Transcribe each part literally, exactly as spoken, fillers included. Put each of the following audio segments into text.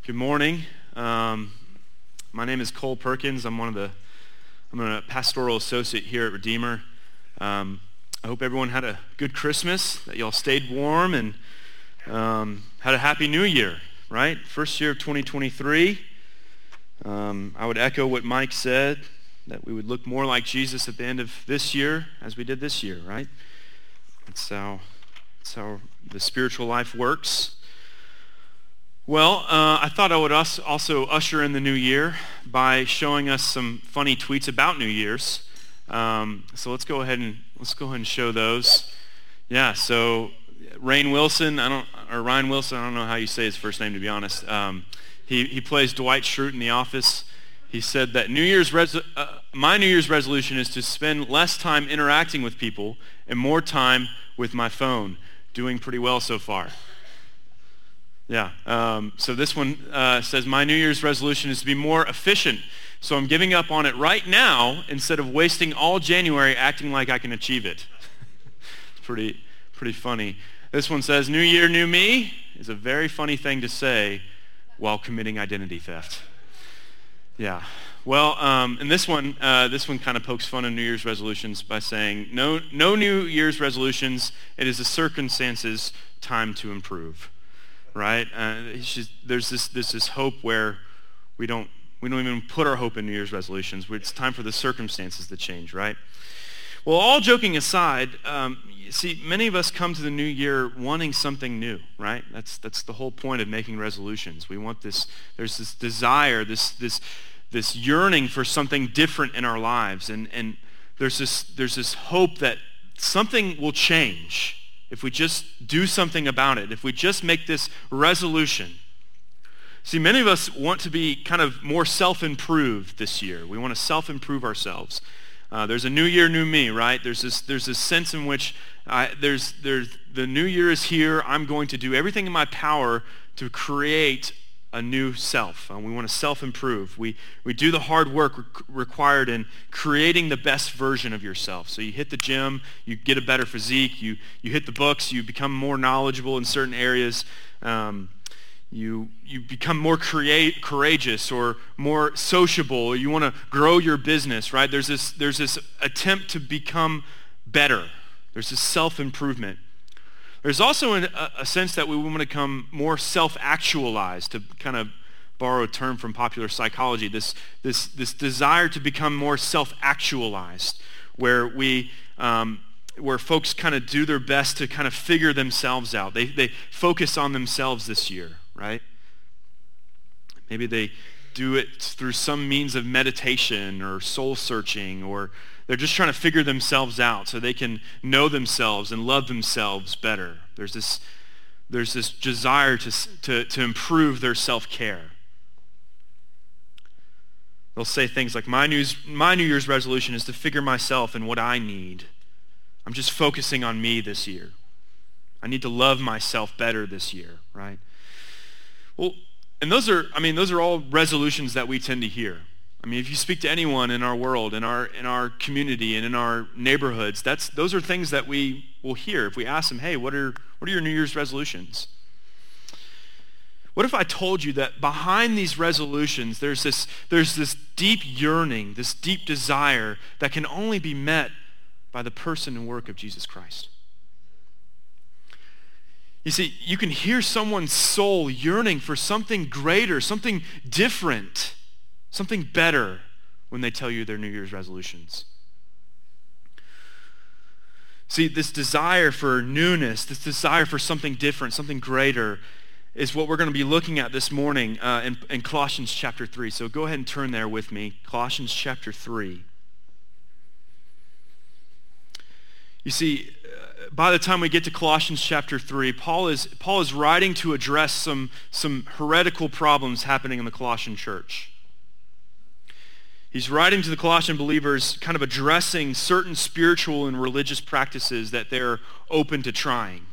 Good morning. Um, my name is Cole Perkins. I'm one of the, I'm a pastoral associate here at Redeemer. Um, I hope everyone had a good Christmas, that y'all stayed warm and um, had a happy new year, right? First year of twenty twenty-three. Um, I would echo what Mike said, that we would look more like Jesus at the end of this year as we did this year, right? That's how, that's how the spiritual life works. Well, uh, I thought I would also usher in the new year by showing us some funny tweets about New Year's. Um, so let's go ahead and let's go ahead and show those. Yeah. So Rainn Wilson, I don't, or Ryan Wilson, I don't know how you say his first name to be honest. Um, he he plays Dwight Schrute in The Office. He said that New Year's res- uh, my New Year's resolution is to spend less time interacting with people and more time with my phone. Doing pretty well so far. Yeah, um, so this one uh, says, my New Year's resolution is to be more efficient, so I'm giving up on it right now instead of wasting all January acting like I can achieve it. It's pretty, pretty funny. This one says, New Year, New Me is a very funny thing to say while committing identity theft. Yeah, well, um, and this one, uh, this one kind of pokes fun at New Year's resolutions by saying, no, no New Year's resolutions, it is the circumstances time to improve. Right? Uh, it's just, there's this there's this hope where we don't we don't even put our hope in New Year's resolutions. It's time for the circumstances to change, right? Well, all joking aside, um, you see, many of us come to the new year wanting something new, right? That's that's the whole point of making resolutions. We want this. There's this desire, this this this yearning for something different in our lives, and and there's this there's this hope that something will change. If we just do something about it, if we just make this resolution. See, many of us want to be kind of more self-improved this year. We want to self-improve ourselves. Uh, there's a new year, new me, right? There's this there's this sense in which I, there's there's the new year is here. I'm going to do everything in my power to create a new self. Uh, we want to self-improve. We we do the hard work re- required in creating the best version of yourself. So you hit the gym, you get a better physique, you you hit the books, you become more knowledgeable in certain areas, um, you you become more create, courageous or more sociable, or you want to grow your business, right? There's this there's this attempt to become better. There's this self-improvement. There's also an, a, a sense that we want to become more self-actualized, to kind of borrow a term from popular psychology, this, this, this desire to become more self-actualized, where we, um, where folks kind of do their best to kind of figure themselves out. They, they focus on themselves this year, right? Maybe they do it through some means of meditation or soul searching, or they're just trying to figure themselves out so they can know themselves and love themselves better. There's this, there's this desire to, to, to improve their self-care. They'll say things like, my, news, my New Year's resolution is to figure myself and what I need. I'm just focusing on me this year. I need to love myself better this year, right? Well, and those are, I mean, those are all resolutions that we tend to hear. I mean, if you speak to anyone in our world, in our in our community, and in our neighborhoods, that's those are things that we will hear. If we ask them, hey, what are what are your New Year's resolutions? What if I told you that behind these resolutions, there's this there's this deep yearning, this deep desire that can only be met by the person and work of Jesus Christ? You see, you can hear someone's soul yearning for something greater, something different, something better when they tell you their New Year's resolutions. See, this desire for newness, this desire for something different, something greater, is what we're going to be looking at this morning uh, in, in Colossians chapter three. So go ahead and turn there with me, Colossians chapter three. You see, by the time we get to Colossians chapter three, Paul is Paul is writing to address some, some heretical problems happening in the Colossian church. He's writing to the Colossian believers, kind of addressing certain spiritual and religious practices that they're open to trying.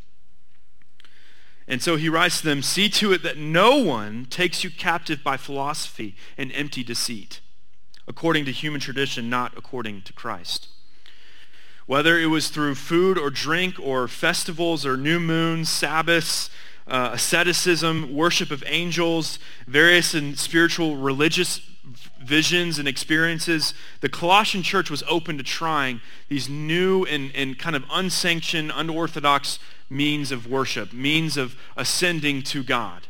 And so he writes to them, see to it that no one takes you captive by philosophy and empty deceit, according to human tradition, not according to Christ. Whether it was through food or drink or festivals or new moons, Sabbaths, uh, asceticism, worship of angels, various and spiritual religious visions and experiences, the Colossian church was open to trying these new and, and kind of unsanctioned, unorthodox means of worship, means of ascending to God.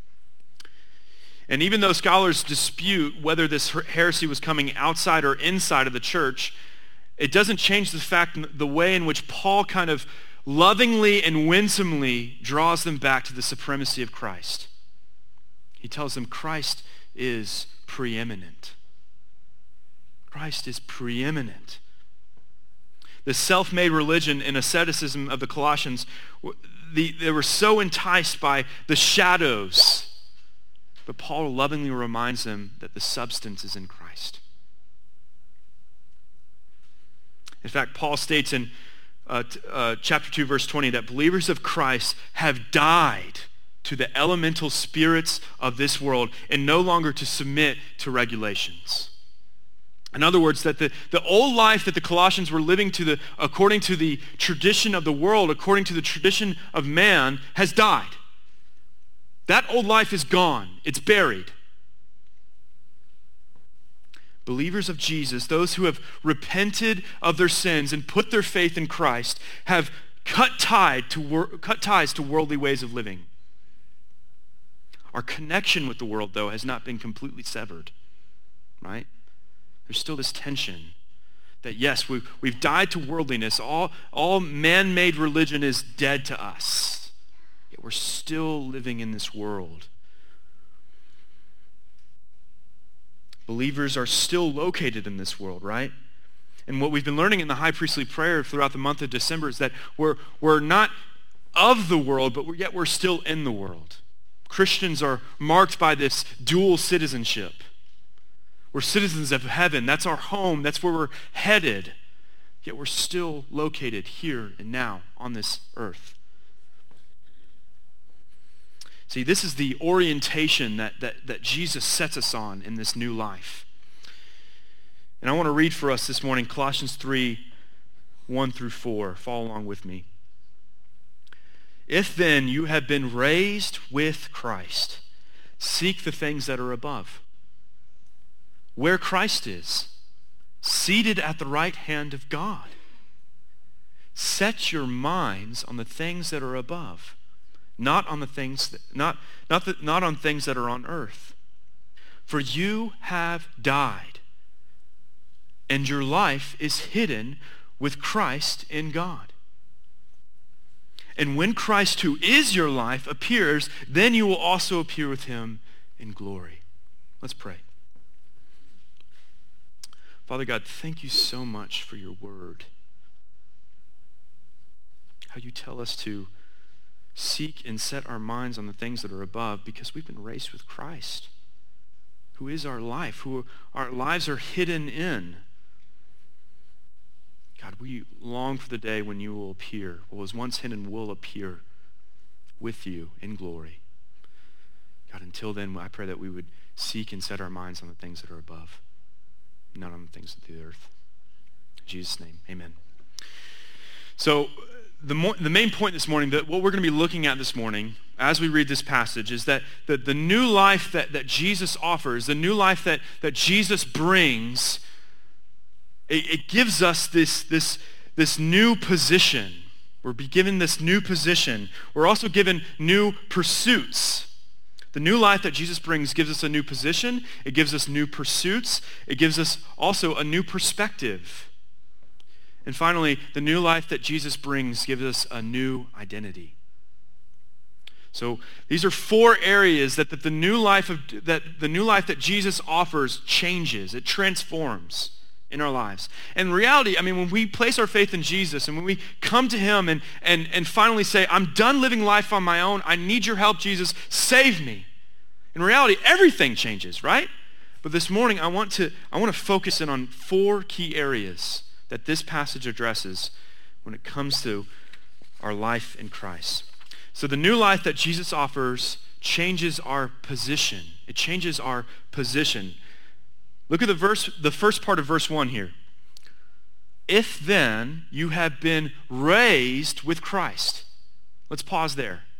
And even though scholars dispute whether this heresy was coming outside or inside of the church, it doesn't change the fact, the way in which Paul kind of lovingly and winsomely draws them back to the supremacy of Christ. He tells them Christ is preeminent. Christ is preeminent. The self-made religion and asceticism of the Colossians, the, they were so enticed by the shadows. But Paul lovingly reminds them that the substance is in Christ. In fact, Paul states in uh, t- uh, chapter two, verse twenty, that believers of Christ have died to the elemental spirits of this world and no longer to submit to regulations. In other words, that the, the old life that the Colossians were living to the, according to the tradition of the world, according to the tradition of man, has died. That old life is gone. It's buried. Believers of Jesus, those who have repented of their sins and put their faith in Christ, have cut, tied to wor- cut ties to worldly ways of living. Our connection with the world, though, has not been completely severed, right? There's still this tension that, yes, we've, we've died to worldliness. All, all man-made religion is dead to us. Yet we're still living in this world. Believers are still located in this world, right? And what we've been learning in the high priestly prayer throughout the month of December is that we're, we're not of the world, but we're, yet we're still in the world. Christians are marked by this dual citizenship. We're citizens of heaven. That's our home. That's where we're headed. Yet we're still located here and now on this earth. See, this is the orientation that, that, that Jesus sets us on in this new life. And I want to read for us this morning Colossians three, one through four. Follow along with me. If then you have been raised with Christ, seek the things that are above, where Christ is, seated at the right hand of God. Set your minds on the things that are above, not on the things that, not not the, not on things that are on earth. For you have died, and your life is hidden with Christ in God. And when Christ, who is your life, appears, then you will also appear with him in glory. Let's pray. Father God, thank you so much for your word. How you tell us to seek and set our minds on the things that are above because we've been raised with Christ, who is our life, who our lives are hidden in. God, we long for the day when you will appear. What was once hidden will appear with you in glory. God, until then, I pray that we would seek and set our minds on the things that are above, not on the things of the earth. In Jesus' name, amen. So the, mo- the main point this morning, that what we're going to be looking at this morning as we read this passage is that the, the new life that, that Jesus offers, the new life that, that Jesus brings, it, it gives us this, this, this new position. We're given this new position. We're also given new pursuits. The new life that Jesus brings gives us a new position. It gives us new pursuits. It gives us also a new perspective. And finally, the new life that Jesus brings gives us a new identity. So these are four areas that, that the new life of that the new life that Jesus offers changes. It transforms in our lives. And in reality, I mean, when we place our faith in Jesus and when we come to him and, and, and finally say, I'm done living life on my own, I need your help, Jesus, save me. In reality, everything changes, right? But this morning, I want to, I want to focus in on four key areas that this passage addresses when it comes to our life in Christ. So the new life that Jesus offers changes our position. It changes our position. Look at the verse, the first part of verse one here. If then you have been raised with Christ. Let's pause there.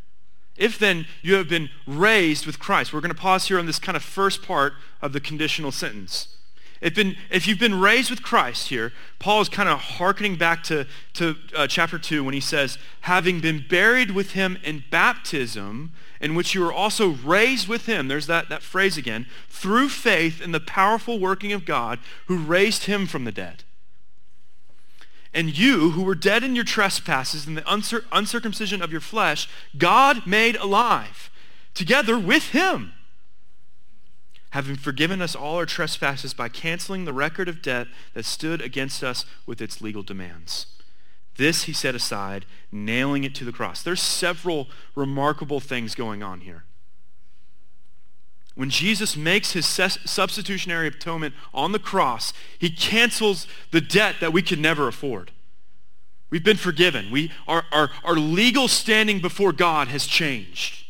If then you have been raised with Christ. We're going to pause here on this kind of first part of the conditional sentence. If, been, if you've been raised with Christ here, Paul is kind of hearkening back to, to uh, chapter two when he says, having been buried with him in baptism, in which you were also raised with him, there's that, that phrase again, through faith in the powerful working of God who raised him from the dead. And you, who were dead in your trespasses and the uncir- uncircumcision of your flesh, God made alive, together with him, having forgiven us all our trespasses by canceling the record of debt that stood against us with its legal demands. This he set aside, nailing it to the cross. There's several remarkable things going on here. When Jesus makes his substitutionary atonement on the cross, he cancels the debt that we could never afford. We've been forgiven. We, our, our, our legal standing before God has changed.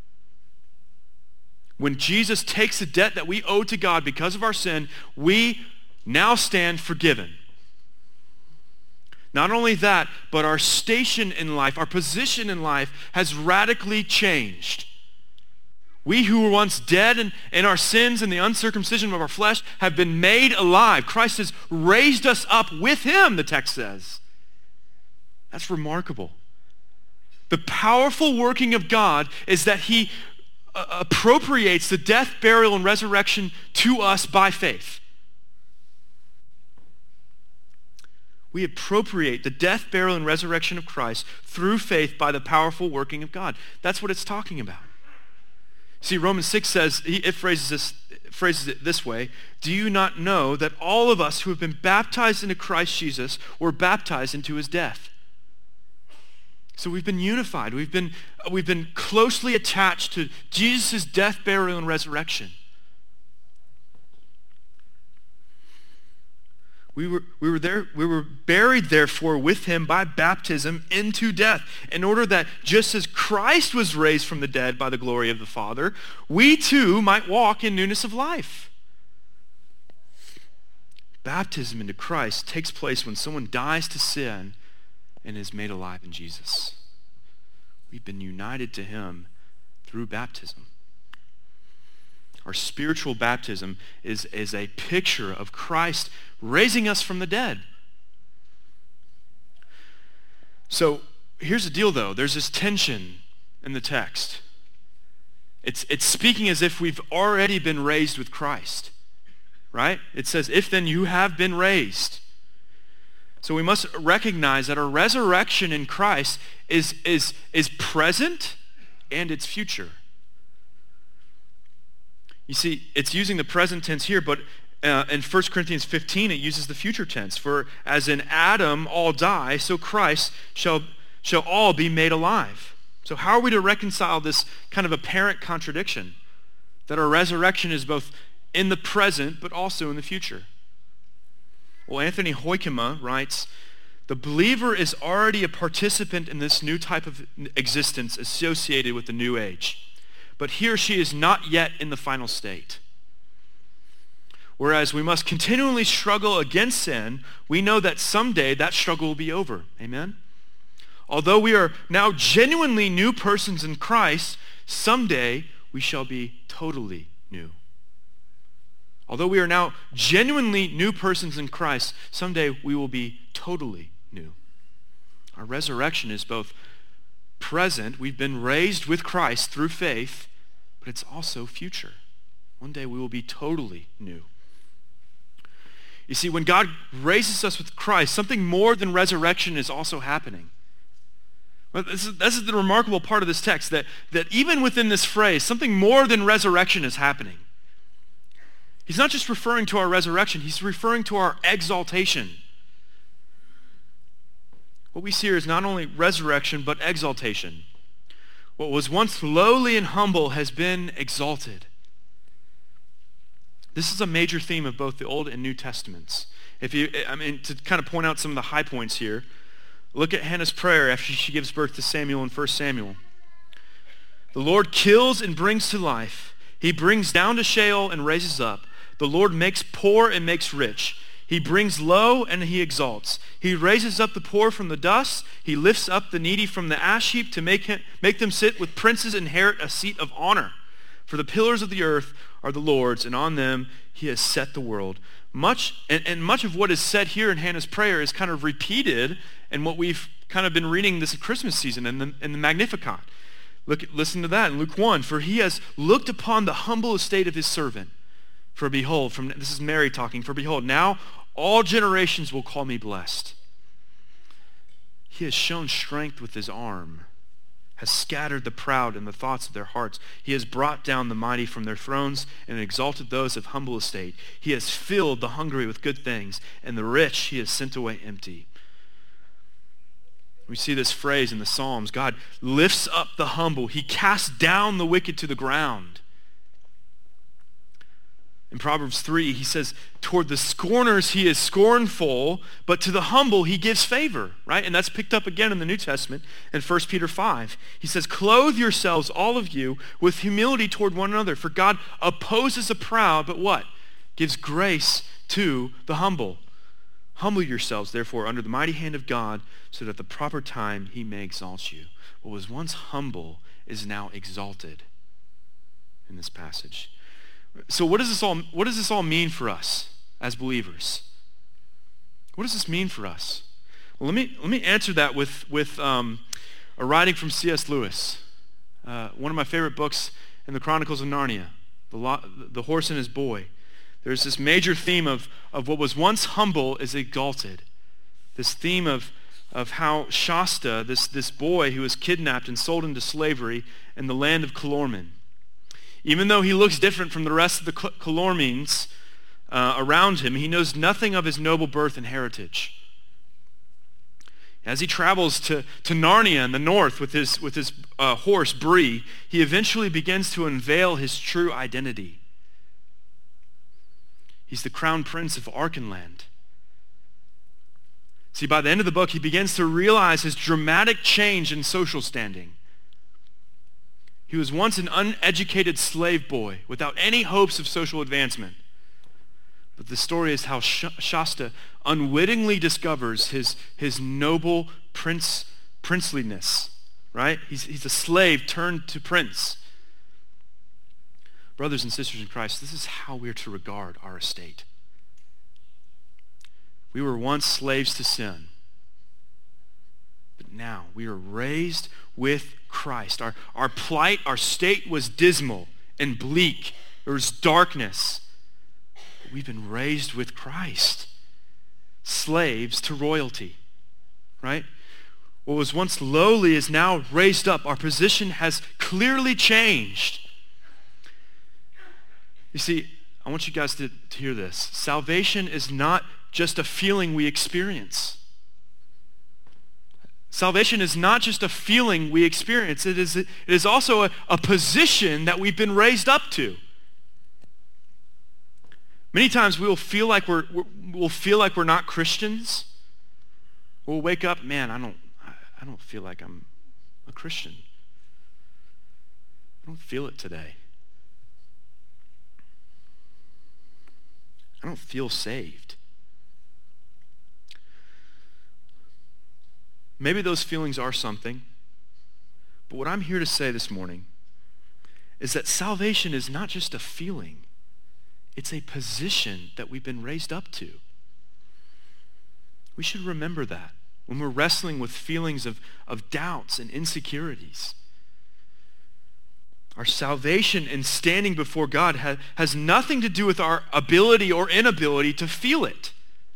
When Jesus takes the debt that we owe to God because of our sin, we now stand forgiven. Not only that, but our station in life, our position in life has radically changed. We who were once dead in, in our sins and the uncircumcision of our flesh have been made alive. Christ has raised us up with him, the text says. That's remarkable. The powerful working of God is that he uh, appropriates the death, burial, and resurrection to us by faith. We appropriate the death, burial, and resurrection of Christ through faith by the powerful working of God. That's what it's talking about. See, Romans six says, it phrases, this, phrases it this way, do you not know that all of us who have been baptized into Christ Jesus were baptized into his death? So we've been unified. We've been, we've been closely attached to Jesus' death, burial, and resurrection. We were, we were there, we were buried, therefore, with him by baptism into death, in order that just as Christ was raised from the dead by the glory of the Father, we too might walk in newness of life. Baptism into Christ takes place when someone dies to sin and is made alive in Jesus. We've been united to him through baptism. Our spiritual baptism is, is a picture of Christ raising us from the dead. So here's the deal, though. There's this tension in the text. It's, it's speaking as if we've already been raised with Christ, right? It says, if then you have been raised. So we must recognize that our resurrection in Christ is, is, is present and it's future. You see, it's using the present tense here, but uh, in First Corinthians fifteen, it uses the future tense. For as in Adam all die, so Christ shall, shall all be made alive. So how are we to reconcile this kind of apparent contradiction? That our resurrection is both in the present, but also in the future. Well, Anthony Hoykema writes, the believer is already a participant in this new type of existence associated with the new age. But he or she is not yet in the final state. Whereas we must continually struggle against sin, we know that someday that struggle will be over. Amen? Although we are now genuinely new persons in Christ, someday we shall be totally new. Although we are now genuinely new persons in Christ, someday we will be totally new. Our resurrection is both present, we've been raised with Christ through faith, but it's also future. One day we will be totally new. You see, when God raises us with Christ, something more than resurrection is also happening. Well, this is, this is the remarkable part of this text, that, that even within this phrase, something more than resurrection is happening. He's not just referring to our resurrection, he's referring to our exaltation. What we see here is not only resurrection, but exaltation. What was once lowly and humble has been exalted. This is a major theme of both the Old and New Testaments. If you, I mean, to kind of point out some of the high points here, look at Hannah's prayer after she gives birth to Samuel in First Samuel. The Lord kills and brings to life. He brings down to Sheol and raises up. The Lord makes poor and makes rich. He brings low and he exalts. He raises up the poor from the dust. He lifts up the needy from the ash heap to make, him, make them sit with princes and inherit a seat of honor. For the pillars of the earth are the Lord's, and on them he has set the world. Much and, and much of what is said here in Hannah's prayer is kind of repeated in what we've kind of been reading this Christmas season in the, in the Magnificat. Look, listen to that in Luke one. For he has looked upon the humble estate of his servant. For behold, from this is Mary talking, for behold, now all generations will call me blessed. He has shown strength with his arm, has scattered the proud in the thoughts of their hearts. He has brought down the mighty from their thrones and exalted those of humble estate. He has filled the hungry with good things, and the rich he has sent away empty. We see this phrase in the Psalms. God lifts up the humble. He casts down the wicked to the ground. In Proverbs three, he says, toward the scorners he is scornful, but to the humble he gives favor, right? And that's picked up again in the New Testament in First Peter five. He says, clothe yourselves, all of you, with humility toward one another, for God opposes the proud, but what? Gives grace to the humble. Humble yourselves, therefore, under the mighty hand of God, so that at the proper time he may exalt you. What was once humble is now exalted in this passage. So what does this all what does this all mean for us as believers? What does this mean for us? Well, let me let me answer that with with um, a writing from C S Lewis, uh, one of my favorite books in the Chronicles of Narnia, the, Lo- the Horse and His Boy. There's this major theme of of what was once humble is exalted. This theme of of how Shasta, this this boy who was kidnapped and sold into slavery in the land of Calormen. Even though he looks different from the rest of the Calormenes uh, around him, he knows nothing of his noble birth and heritage. As he travels to, to Narnia in the north with his, with his uh, horse, Bree, he eventually begins to unveil his true identity. He's the crown prince of Archenland. See, by the end of the book, he begins to realize his dramatic change in social standing. He was once an uneducated slave boy without any hopes of social advancement. But the story is how Shasta unwittingly discovers his, his noble prince, princeliness, right? He's, he's a slave turned to prince. Brothers and sisters in Christ, this is how we're to regard our estate. We were once slaves to sin, but now we are raised with Christ. Our, our plight, our state was dismal and bleak. There was darkness. But we've been raised with Christ. Slaves to royalty, right? What was once lowly is now raised up. Our position has clearly changed. You see, I want you guys to, to hear this. Salvation is not just a feeling we experience. Salvation is not just a feeling we experience. It is, it is also a, a position that we've been raised up to. Many times we will feel like we're, we're we'll feel like we're not Christians. We'll wake up, man, I don't I don't feel like I'm a Christian. I don't feel it today. I don't feel saved. Maybe those feelings are something, but what I'm here to say this morning is that salvation is not just a feeling, it's a position that we've been raised up to. We should remember that when we're wrestling with feelings of, of doubts and insecurities. Our salvation in standing before God ha, has nothing to do with our ability or inability to feel it.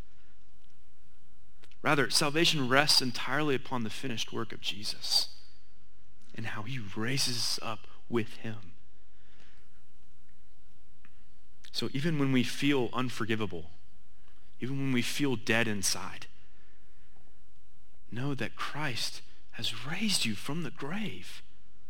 Rather, salvation rests entirely upon the finished work of Jesus and how he raises us up with him. So even when we feel unforgivable, even when we feel dead inside, know that Christ has raised you from the grave.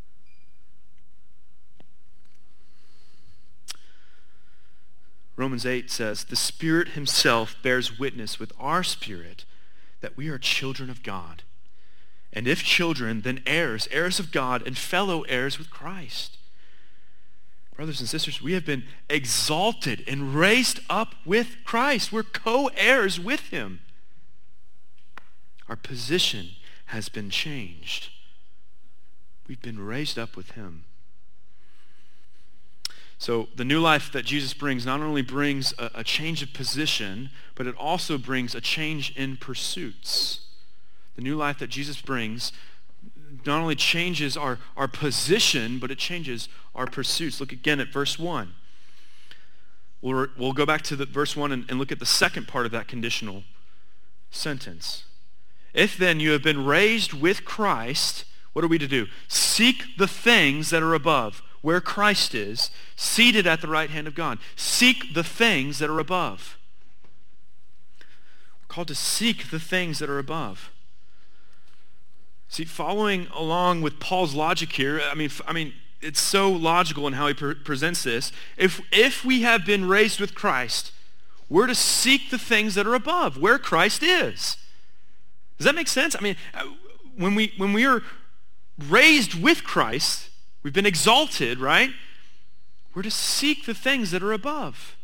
Romans eight says, the Spirit himself bears witness with our spirit that we are children of God. And if children, then heirs, heirs of God and fellow heirs with Christ. Brothers and sisters, we have been exalted and raised up with Christ. We're co-heirs with him. Our position has been changed. We've been raised up with him. So the new life that Jesus brings not only brings a, a change of position, but it also brings a change in pursuits. The new life that Jesus brings not only changes our, our position, but it changes our pursuits. Look again at verse one. We'll, we'll go back to the verse one and, and look at the second part of that conditional sentence. If then you have been raised with Christ, what are we to do? Seek the things that are above, where Christ is, seated at the right hand of God. Seek the things that are above. We're called to seek the things that are above. See, following along with Paul's logic here, I mean, I mean, it's so logical in how he pre- presents this. If, if we have been raised with Christ, we're to seek the things that are above, where Christ is. Does that make sense? I mean, when we when we are raised with Christ, we've been exalted, right? We're to seek the things that are above.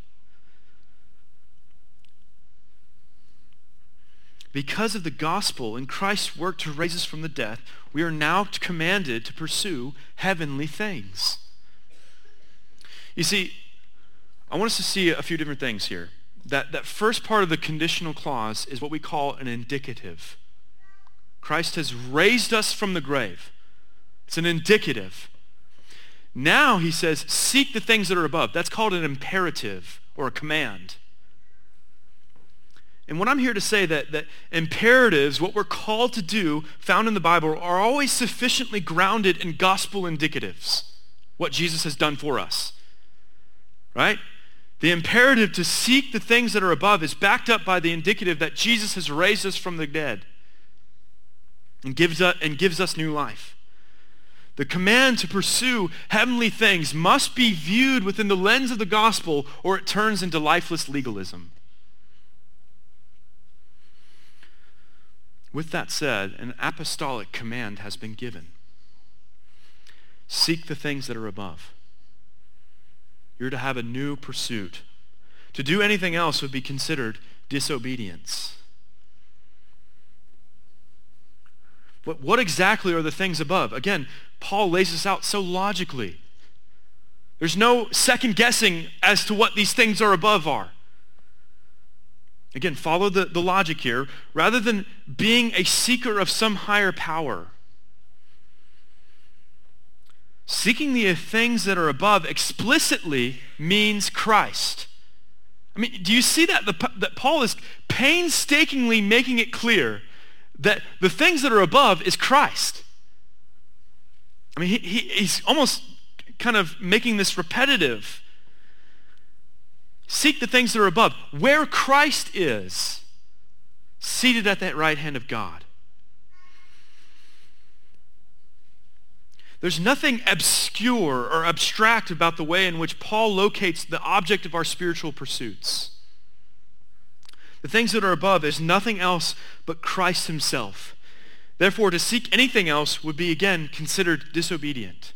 Because of the gospel and Christ's work to raise us from the death, we are now commanded to pursue heavenly things. You see, I want us to see a few different things here. That, that first part of the conditional clause is what we call an indicative. Christ has raised us from the grave. It's an indicative. Now he says, seek the things that are above. That's called an imperative or a command. And what I'm here to say that, that imperatives, what we're called to do, found in the Bible, are always sufficiently grounded in gospel indicatives, what Jesus has done for us, right? The imperative to seek the things that are above is backed up by the indicative that Jesus has raised us from the dead and gives us, and gives us new life. The command to pursue heavenly things must be viewed within the lens of the gospel, or it turns into lifeless legalism. With that said, an apostolic command has been given. Seek the things that are above. You're to have a new pursuit. To do anything else would be considered disobedience. But what exactly are the things above? Again, Paul lays this out so logically. There's no second guessing as to what these things are above are. Again, follow the, the logic here. Rather than being a seeker of some higher power, seeking the things that are above explicitly means Christ. I mean, do you see that? The, that Paul is painstakingly making it clear that the things that are above is Christ. I mean, he, he, he's almost kind of making this repetitive. Seek the things that are above, where Christ is, seated at that right hand of God. There's nothing obscure or abstract about the way in which Paul locates the object of our spiritual pursuits. The things that are above is nothing else but Christ himself. Therefore, to seek anything else would be, again, considered disobedient.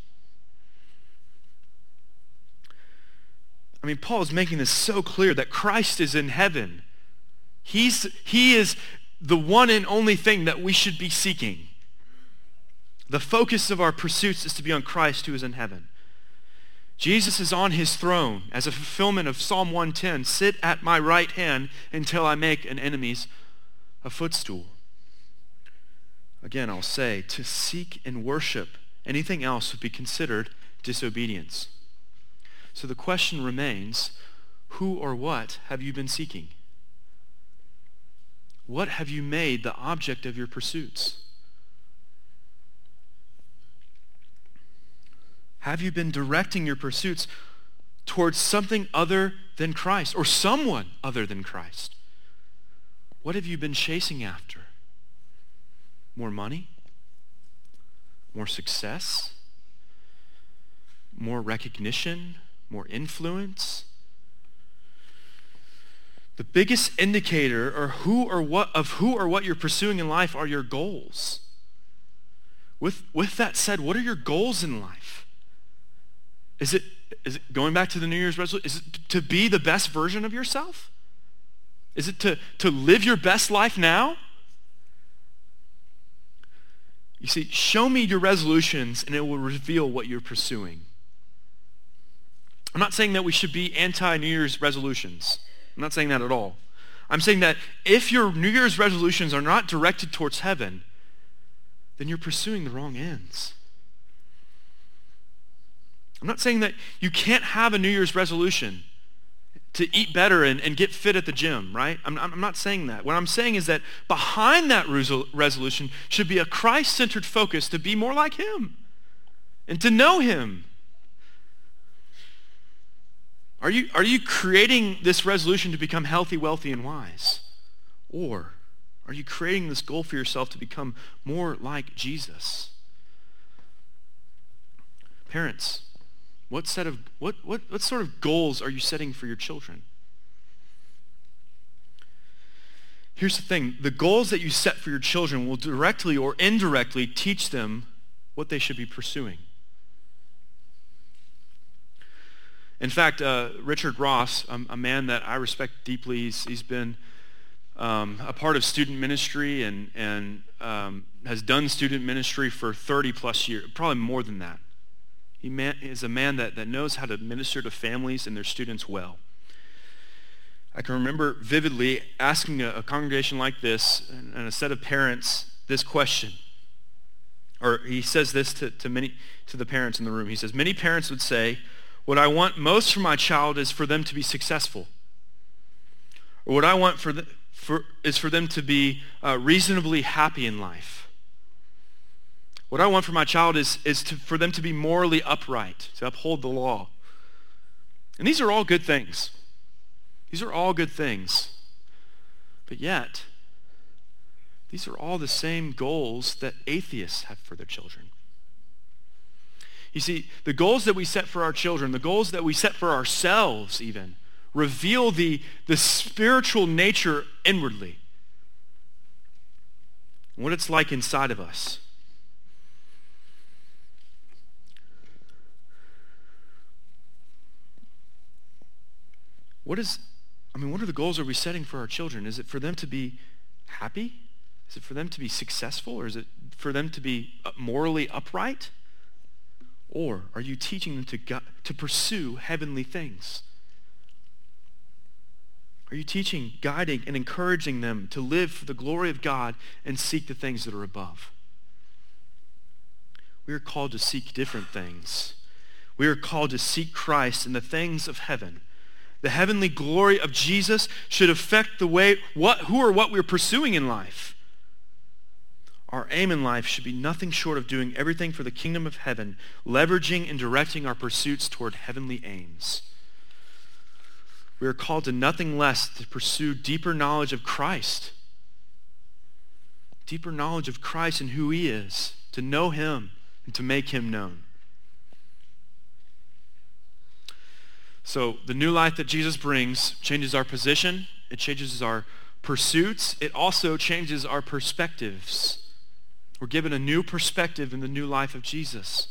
I mean, Paul is making this so clear that Christ is in heaven. He's, he is the one and only thing that we should be seeking. The focus of our pursuits is to be on Christ who is in heaven. Jesus is on his throne as a fulfillment of Psalm one ten. Sit at my right hand until I make an enemy's a footstool. Again, I'll say, to seek and worship anything else would be considered disobedience. So the question remains, who or what have you been seeking? What have you made the object of your pursuits? Have you been directing your pursuits towards something other than Christ, or someone other than Christ? What have you been chasing after? More money? More success? More recognition? More influence? The biggest indicator or who or what of who or what you're pursuing in life are your goals. With, with that said, what are your goals in life? Is it, Is it going back to the New Year's resolution? Is it to be the best version of yourself? Is it to, to live your best life now? You see, show me your resolutions and it will reveal what you're pursuing. I'm not saying that we should be anti-New Year's resolutions. I'm not saying that at all. I'm saying that if your New Year's resolutions are not directed towards heaven, then you're pursuing the wrong ends. I'm not saying that you can't have a New Year's resolution to eat better and, and get fit at the gym, right? I'm, I'm not saying that. What I'm saying is that behind that resol- resolution should be a Christ-centered focus to be more like him and to know him. Are you, are you creating this resolution to become healthy, wealthy, and wise? Or are you creating this goal for yourself to become more like Jesus? Parents, what set of what, what, what sort of goals are you setting for your children? Here's the thing. The goals that you set for your children will directly or indirectly teach them what they should be pursuing. In fact, uh, Richard Ross, um, a man that I respect deeply, he's, he's been um, a part of student ministry and, and um, has done student ministry for thirty plus years, probably more than that. He man, is a man that, that knows how to minister to families and their students well. I can remember vividly asking a, a congregation like this and, and a set of parents this question. Or he says this to, to many to the parents in the room. He says, many parents would say, what I want most for my child is for them to be successful. Or what I want for, the, for is for them to be uh, reasonably happy in life. What I want for my child is, is to, for them to be morally upright, to uphold the law. And these are all good things. These are all good things. But yet, these are all the same goals that atheists have for their children. You see, the goals that we set for our children, the goals that we set for ourselves even, reveal the, the spiritual nature inwardly. What it's like inside of us. What is, I mean, what are the goals are we setting for our children? Is it for them to be happy? Is it for them to be successful? Or is it for them to be morally upright? Or are you teaching them to, go, to pursue heavenly things? Are you teaching, guiding, and encouraging them to live for the glory of God and seek the things that are above? We are called to seek different things. We are called to seek Christ and the things of heaven. The heavenly glory of Jesus should affect the way, what, who or what we're pursuing in life. Our aim in life should be nothing short of doing everything for the kingdom of heaven, leveraging and directing our pursuits toward heavenly aims. We are called to nothing less to pursue deeper knowledge of Christ. Deeper knowledge of Christ and who he is, to know him and to make him known. So the new life that Jesus brings changes our position, it changes our pursuits, it also changes our perspectives. We're given a new perspective in the new life of Jesus.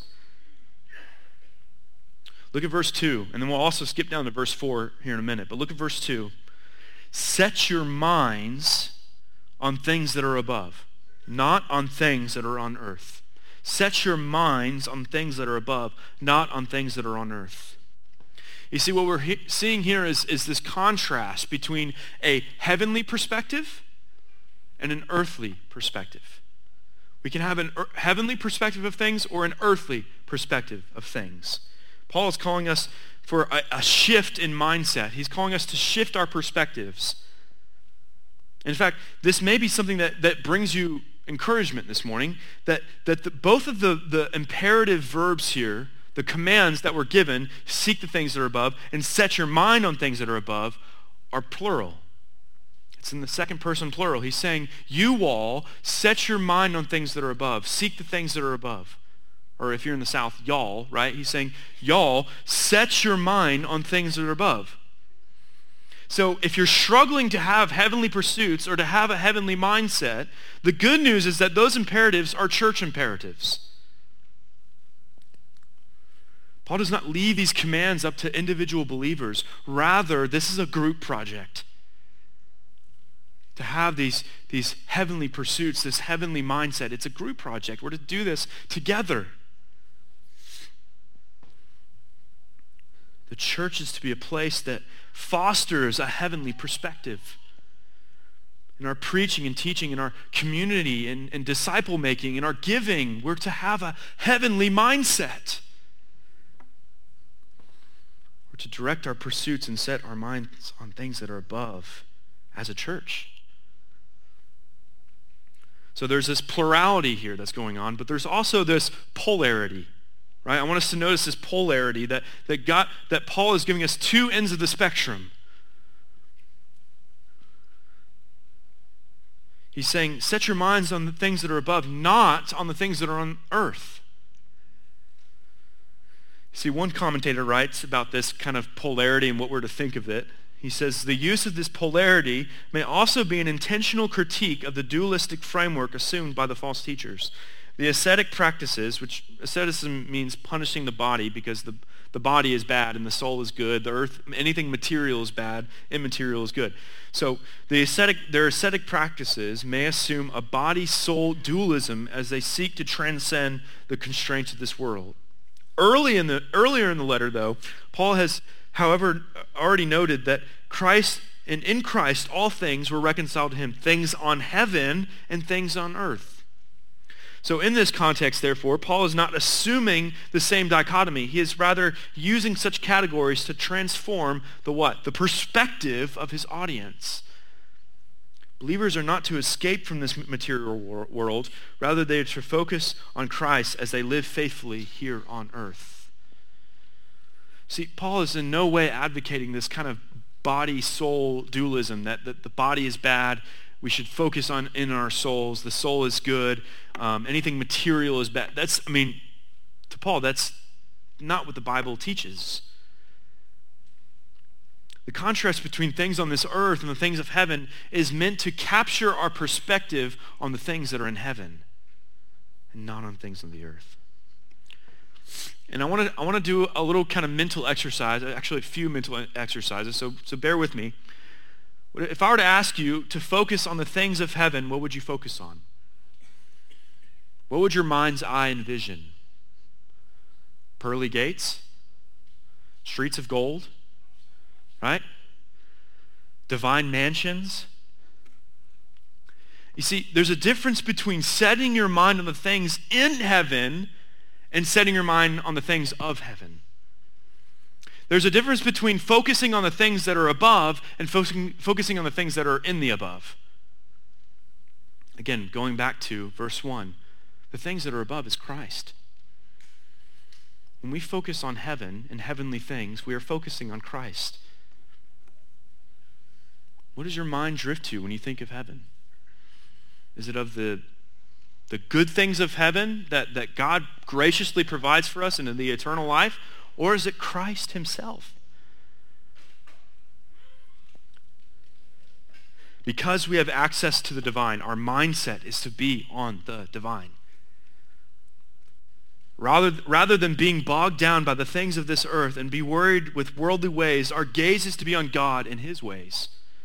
Look at verse two, and then we'll also skip down to verse four here in a minute, but look at verse two. Set your minds on things that are above, not on things that are on earth. Set your minds on things that are above, not on things that are on earth. You see, what we're he- seeing here is, is this contrast between a heavenly perspective and an earthly perspective. We can have an er- heavenly perspective of things or an earthly perspective of things. Paul is calling us for a, a shift in mindset. He's calling us to shift our perspectives. In fact, this may be something that, that brings you encouragement this morning, that, that the, both of the, the imperative verbs here, the commands that were given, seek the things that are above, and set your mind on things that are above, are plural. It's in the second person plural. He's saying, you all set your mind on things that are above. Seek the things that are above. Or if you're in the South, y'all, right? He's saying, y'all set your mind on things that are above. So if you're struggling to have heavenly pursuits or to have a heavenly mindset, the good news is that those imperatives are church imperatives. Paul does not leave these commands up to individual believers. Rather, this is a group project. To have these, these heavenly pursuits, this heavenly mindset, it's a group project. We're to do this together. The church is to be a place that fosters a heavenly perspective. In our preaching and teaching, in our community, and, and disciple making, in our giving, we're to have a heavenly mindset. We're to direct our pursuits and set our minds on things that are above as a church. So there's this plurality here that's going on, but there's also this polarity, right? I want us to notice this polarity that, that, God, that Paul is giving us two ends of the spectrum. He's saying, set your minds on the things that are above, not on the things that are on earth. See, one commentator writes about this kind of polarity and what we're to think of it. He says, the use of this polarity may also be an intentional critique of the dualistic framework assumed by the false teachers. The ascetic practices, which asceticism means punishing the body because the, the body is bad and the soul is good. The earth, anything material is bad, immaterial is good. So the ascetic, their ascetic practices may assume a body-soul dualism as they seek to transcend the constraints of this world. Early in the, earlier in the letter, though, Paul has, however, already noted that Christ, and in Christ, all things were reconciled to him, things on heaven and things on earth. So in this context, therefore, Paul is not assuming the same dichotomy. He is rather using such categories to transform the what? The perspective of his audience. Believers are not to escape from this material wor- world. Rather, they are to focus on Christ as they live faithfully here on earth. See, Paul is in no way advocating this kind of body-soul dualism, that, that the body is bad, we should focus on in our souls, the soul is good, um, anything material is bad. That's, I mean, to Paul, that's not what the Bible teaches. The contrast between things on this earth and the things of heaven is meant to capture our perspective on the things that are in heaven and not on things on the earth. And I want to I want to do a little kind of mental exercise, actually a few mental exercises, so, so bear with me. If I were to ask you to focus on the things of heaven, what would you focus on? What would your mind's eye envision? Pearly gates? Streets of gold? Right? Divine mansions? You see, there's a difference between setting your mind on the things in heaven and setting your mind on the things of heaven. There's a difference between focusing on the things that are above and focusing, focusing on the things that are in the above. Again, going back to verse one, the things that are above is Christ. When we focus on heaven and heavenly things, we are focusing on Christ. What does your mind drift to when you think of heaven? Is it of the, the good things of heaven that, that God graciously provides for us into the eternal life? Or is it Christ himself? Because we have access to the divine, our mindset is to be on the divine. Rather, rather than being bogged down by the things of this earth and be worried with worldly ways, our gaze is to be on God and his ways.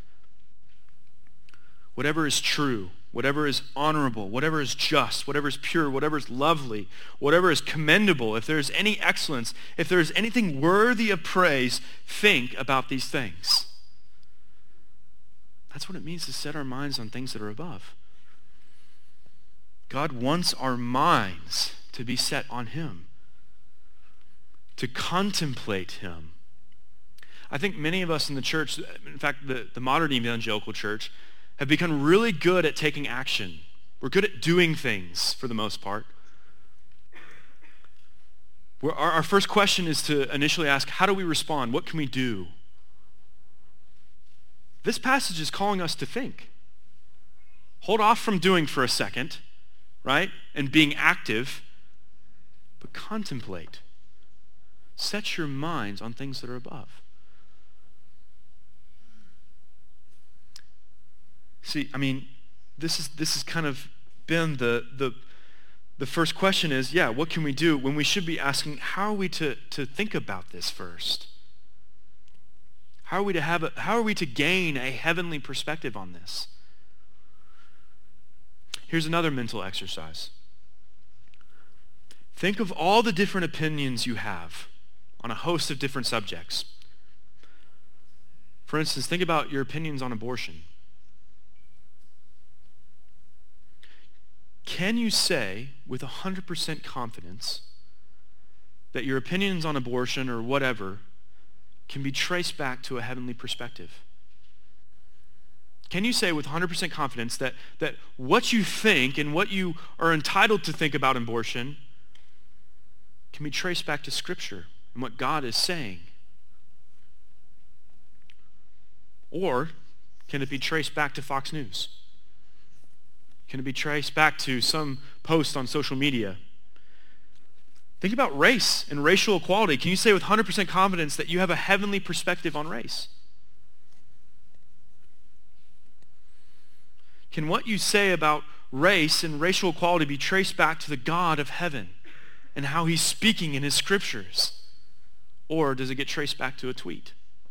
Whatever is true, whatever is honorable, whatever is just, whatever is pure, whatever is lovely, whatever is commendable, if there is any excellence, if there is anything worthy of praise, think about these things. That's what it means to set our minds on things that are above. God wants our minds to be set on him, to contemplate him. I think many of us in the church, in fact, the, the modern evangelical church, have become really good at taking action. We're good at doing things for the most part. We're, our, our first question is to initially ask, how do we respond? What can we do? This passage is calling us to think. Hold off from doing for a second, right? And being active, but contemplate. Set your minds on things that are above. See, I mean, this is this has kind of been the the the first question is, yeah, what can we do when we should be asking, how are we to, to think about this first? How are we to have a, how are we to gain a heavenly perspective on this? Here's another mental exercise. Think of all the different opinions you have on a host of different subjects. For instance, think about your opinions on abortion. Can you say with one hundred percent confidence that your opinions on abortion or whatever can be traced back to a heavenly perspective? Can you say with one hundred percent confidence that, that what you think and what you are entitled to think about abortion can be traced back to Scripture and what God is saying? Or can it be traced back to Fox News? Can it be traced back to some post on social media? Think about race and racial equality. Can you say with one hundred percent confidence that you have a heavenly perspective on race? Can what you say about race and racial equality be traced back to the God of heaven and how he's speaking in his scriptures? Or does it get traced back to a tweet?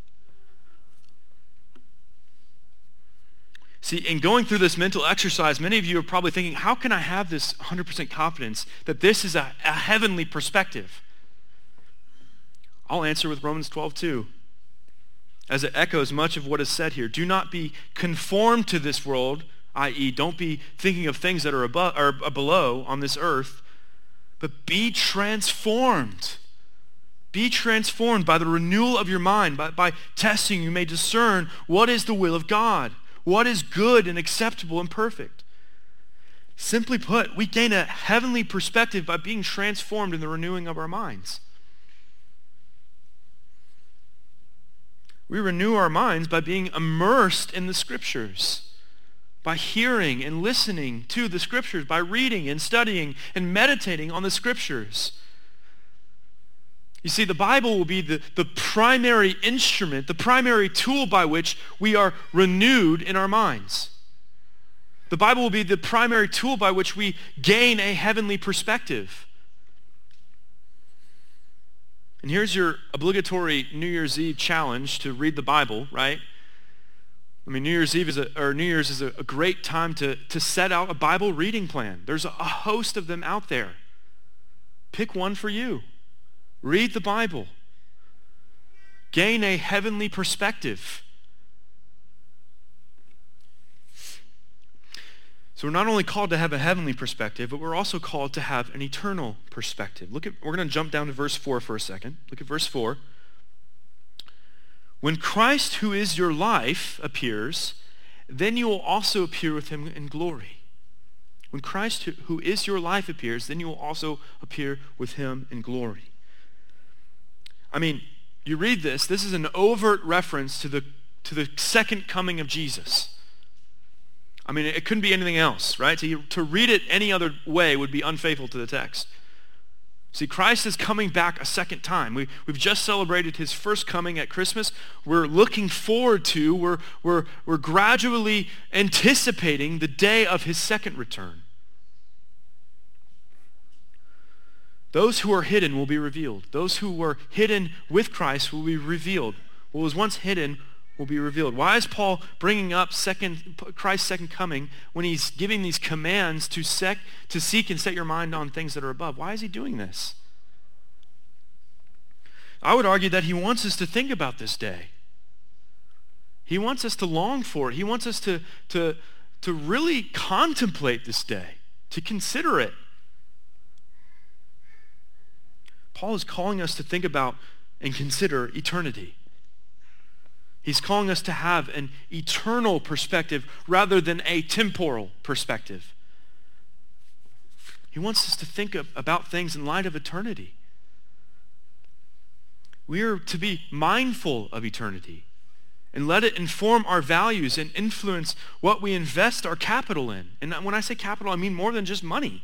See, in going through this mental exercise, many of you are probably thinking, how can I have this one hundred percent confidence that this is a, a heavenly perspective? I'll answer with Romans twelve two, as it echoes much of what is said here. Do not be conformed to this world, that is, don't be thinking of things that are above or below on this earth, but be transformed. Be transformed by the renewal of your mind. By, by testing, you may discern what is the will of God. What is good and acceptable and perfect? Simply put, we gain a heavenly perspective by being transformed in the renewing of our minds. We renew our minds by being immersed in the Scriptures, by hearing and listening to the Scriptures, by reading and studying and meditating on the Scriptures. You see, the Bible will be the, the primary instrument, the primary tool by which we are renewed in our minds. The Bible will be the primary tool by which we gain a heavenly perspective. And here's your obligatory New Year's Eve challenge to read the Bible, right? I mean, New Year's Eve is a, or New Year's is a, a great time to, to set out a Bible reading plan. There's a, a host of them out there. Pick one for you. Read the Bible. Gain a heavenly perspective. So we're not only called to have a heavenly perspective, but we're also called to have an eternal perspective. Look at, we're going to jump down to verse four for a second. Look at verse four. When Christ, who is your life, appears, then you will also appear with him in glory. When Christ, who is your life, appears, then you will also appear with him in glory. I mean, you read this, this is an overt reference to the, to the second coming of Jesus. I mean, it couldn't be anything else, right? To, to read it any other way would be unfaithful to the text. See, Christ is coming back a second time. We, we've just celebrated his first coming at Christmas. We're looking forward to, we're, we're, we're gradually anticipating the day of his second return. Those who are hidden will be revealed. Those who were hidden with Christ will be revealed. What was once hidden will be revealed. Why is Paul bringing up second, Christ's second coming when he's giving these commands to, sec, to seek and set your mind on things that are above? Why is he doing this? I would argue that he wants us to think about this day. He wants us to long for it. He wants us to, to, to really contemplate this day, to consider it. Paul is calling us to think about and consider eternity. He's calling us to have an eternal perspective rather than a temporal perspective. He wants us to think of, about things in light of eternity. We are to be mindful of eternity and let it inform our values and influence what we invest our capital in. And when I say capital, I mean more than just money.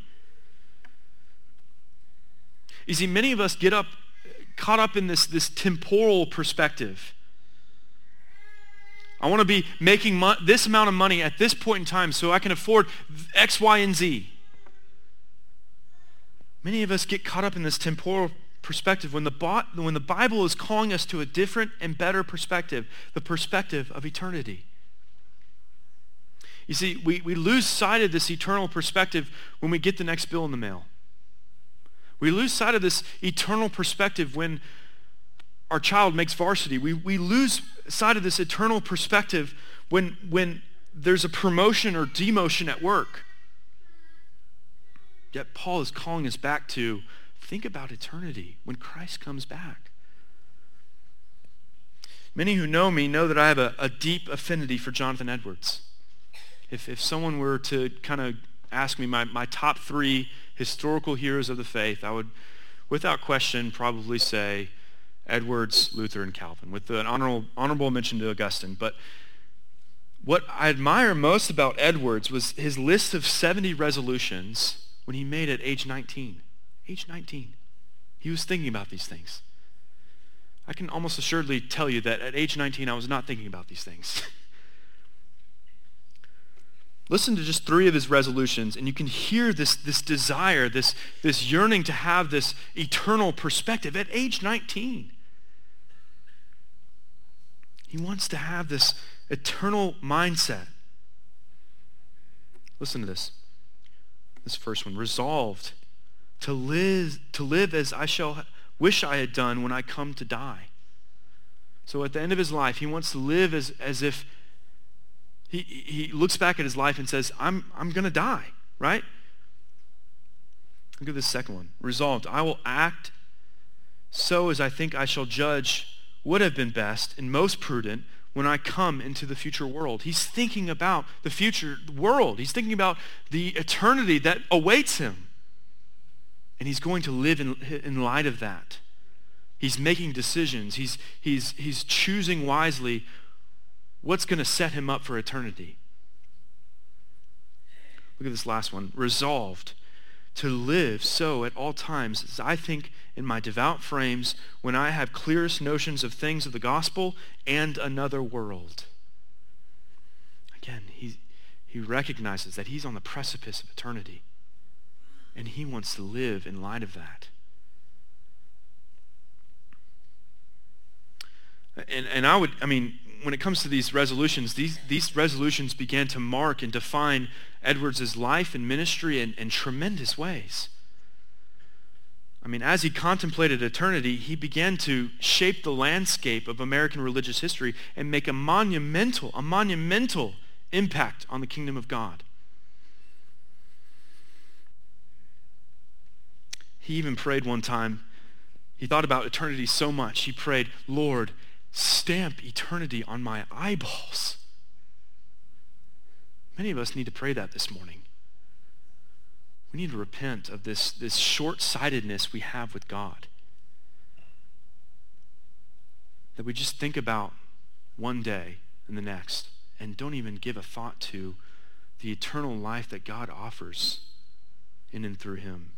You see, many of us get up, caught up in this, this temporal perspective. I want to be making mo- this amount of money at this point in time so I can afford X, Y, and Z. Many of us get caught up in this temporal perspective when the, bo- when the Bible is calling us to a different and better perspective, the perspective of eternity. You see, we, we lose sight of this eternal perspective when we get the next bill in the mail. We lose sight of this eternal perspective when our child makes varsity. We, we lose sight of this eternal perspective when, when there's a promotion or demotion at work. Yet Paul is calling us back to think about eternity when Christ comes back. Many who know me know that I have a, a deep affinity for Jonathan Edwards. If, if someone were to kind of ask me my, my top three historical heroes of the faith, I would, without question, probably say Edwards, Luther, and Calvin, with an honorable, honorable mention to Augustine. But what I admire most about Edwards was his list of seventy resolutions when he made at age nineteen. Age nineteen. He was thinking about these things. I can almost assuredly tell you that at age nineteen, I was not thinking about these things. Listen to just three of his resolutions, and you can hear this, this desire, this, this yearning to have this eternal perspective at age nineteen. He wants to have this eternal mindset. Listen to this. This first one, resolved to live, to live as I shall wish I had done when I come to die. So at the end of his life, he wants to live as, as if he, he looks back at his life and says, I'm, I'm going to die, right? Look at this second one. Resolved, I will act so as I think I shall judge would have been best and most prudent when I come into the future world. He's thinking about the future world. He's thinking about the eternity that awaits him. And he's going to live in, in light of that. He's making decisions. He's, he's, he's choosing wisely what's going to set him up for eternity. Look at this last one. Resolved to live so at all times as I think in my devout frames when I have clearest notions of things of the gospel and another world. Again, he, he recognizes that he's on the precipice of eternity, and he wants to live in light of that. And, and I would, I mean, when it comes to these resolutions, these, these resolutions began to mark and define Edwards' life and ministry in, in tremendous ways. I mean, as he contemplated eternity, he began to shape the landscape of American religious history and make a monumental, a monumental impact on the kingdom of God. He even prayed one time, he thought about eternity so much, he prayed, Lord, stamp eternity on my eyeballs. Many of us need to pray that this morning. We need to repent of this, this short-sightedness we have with God. That we just think about one day and the next and don't even give a thought to the eternal life that God offers in and through him.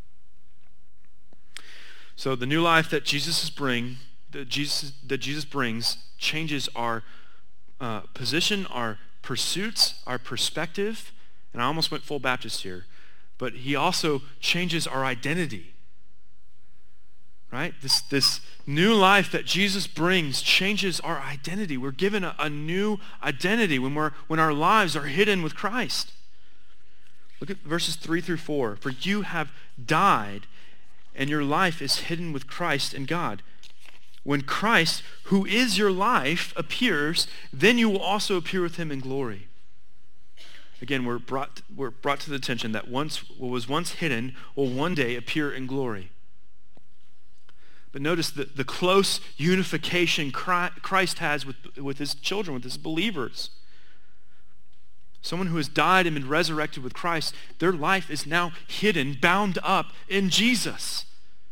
So the new life that Jesus is bring, that Jesus, that Jesus brings changes our uh, position, our pursuits, our perspective, and I almost went full Baptist here, but he also changes our identity, right? This, this new life that Jesus brings changes our identity. We're given a, a new identity when, we're, when our lives are hidden with Christ. Look at verses three through four. For you have died, and your life is hidden with Christ in God. When Christ, who is your life, appears, then you will also appear with him in glory. Again, we're brought, we're brought to the attention that once what was once hidden will one day appear in glory. But notice the, the close unification Christ has with, with his children, with his believers. Someone who has died and been resurrected with Christ, their life is now hidden, bound up in Jesus.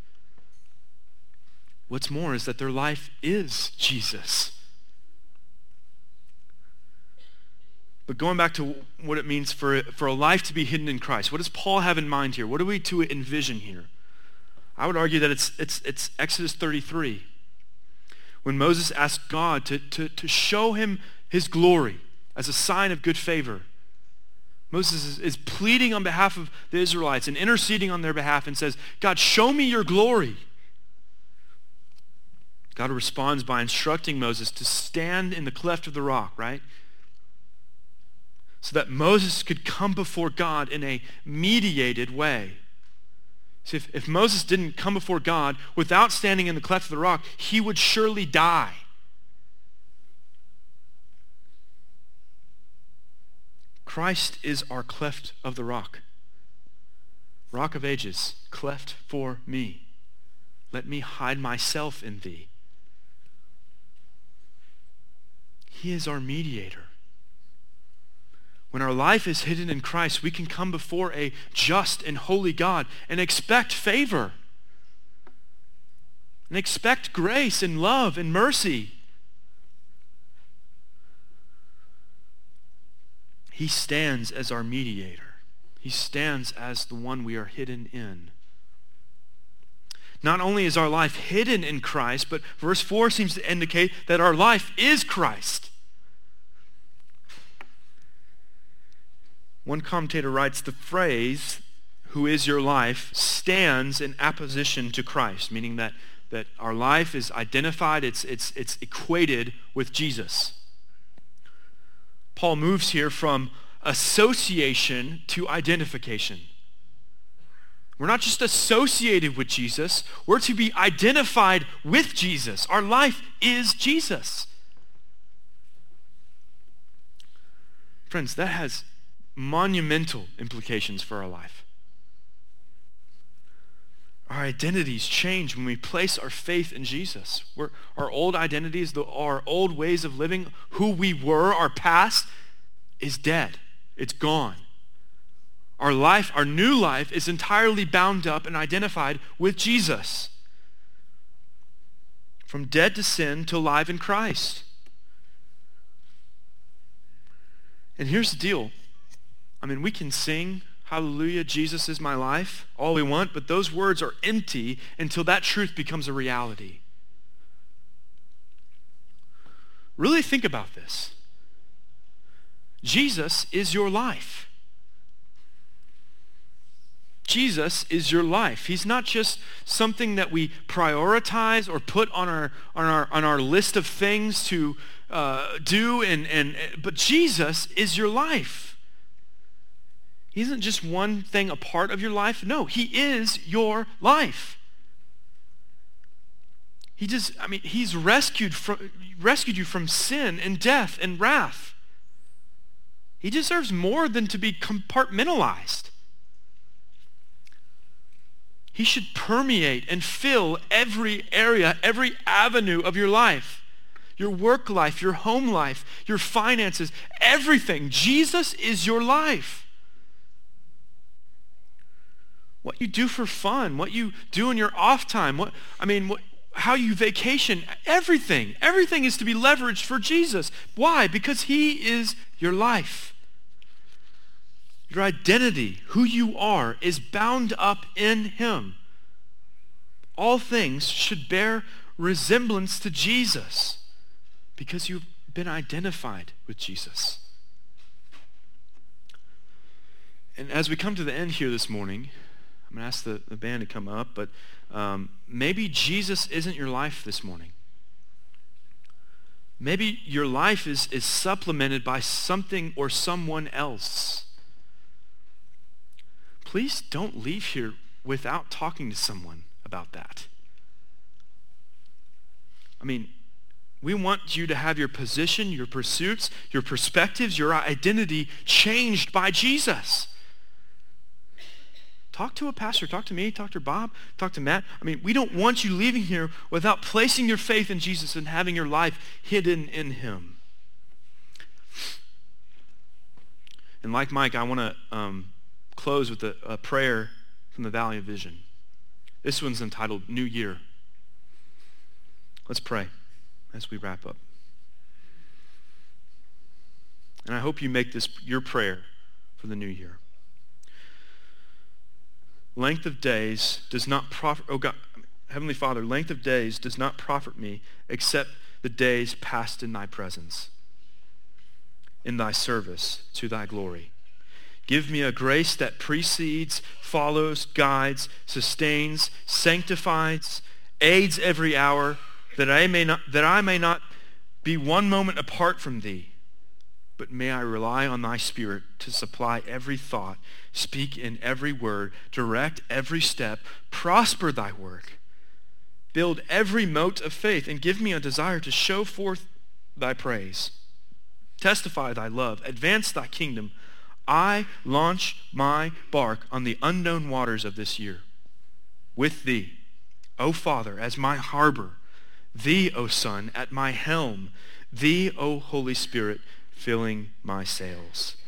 What's more is that their life is Jesus. But going back to what it means for, for a life to be hidden in Christ, what does Paul have in mind here? What are we to envision here? I would argue that it's, it's, it's Exodus thirty-three, when Moses asked God to, to, to show him his glory as a sign of good favor. Moses is, is pleading on behalf of the Israelites and interceding on their behalf and says, God, show me your glory. God responds by instructing Moses to stand in the cleft of the rock, right? So that Moses could come before God in a mediated way. See, if, if Moses didn't come before God without standing in the cleft of the rock, he would surely die. Christ is our cleft of the rock. Rock of ages, cleft for me. Let me hide myself in thee. He is our mediator. When our life is hidden in Christ, we can come before a just and holy God and expect favor. And expect grace and love and mercy. He stands as our mediator. He stands as the one we are hidden in. Not only is our life hidden in Christ, but verse four seems to indicate that our life is Christ. One commentator writes, the phrase, who is your life, stands in apposition to Christ, meaning that, that our life is identified, it's, it's, it's equated with Jesus. Paul moves here from association to identification. We're not just associated with Jesus, we're to be identified with Jesus. Our life is Jesus. Friends, that has monumental implications for our life. Our identities change when we place our faith in Jesus. We're, our old identities, the, our old ways of living, who we were, our past, is dead. It's gone. Our life, our new life, is entirely bound up and identified with Jesus. From dead to sin to alive in Christ. And here's the deal. I mean, we can sing, hallelujah, Jesus is my life, all we want, but those words are empty until that truth becomes a reality. Really think about this. Jesus is your life. Jesus is your life. He's not just something that we prioritize or put on our on our on our list of things to uh, do, and and but Jesus is your life. He isn't just one thing a part of your life. No, he is your life. He just, I mean, he's rescued from rescued you from sin and death and wrath. He deserves more than to be compartmentalized. He should permeate and fill every area, every avenue of your life. Your work life, your home life, your finances, everything. Jesus is your life. What you do for fun, what you do in your off time, what I mean, what, how you vacation, everything. Everything is to be leveraged for Jesus. Why? Because he is your life. Your identity, who you are, is bound up in him. All things should bear resemblance to Jesus because you've been identified with Jesus. And as we come to the end here this morning, I'm going to ask the, the band to come up, but um, maybe Jesus isn't your life this morning. Maybe your life is, is supplemented by something or someone else. Please don't leave here without talking to someone about that. I mean, we want you to have your position, your pursuits, your perspectives, your identity changed by Jesus. Talk to a pastor, talk to me, talk to Bob, talk to Matt. I mean, we don't want you leaving here without placing your faith in Jesus and having your life hidden in him. And like Mike, I want to um, close with a, a prayer from the Valley of Vision. This one's entitled New Year. Let's pray as we wrap up. And I hope you make this your prayer for the new year. Length of days does not profit, oh God, Heavenly Father, length of days does not profit me except the days passed in thy presence, in thy service to thy glory. Give me a grace that precedes, follows, guides, sustains, sanctifies, aids every hour, that I may not, that I may not be one moment apart from thee, but may I rely on thy Spirit to supply every thought, speak in every word, direct every step, prosper thy work, build every mote of faith, and give me a desire to show forth thy praise. Testify thy love, advance thy kingdom. I launch my bark on the unknown waters of this year. With thee, O Father, as my harbor, thee, O Son, at my helm, thee, O Holy Spirit, filling my sails.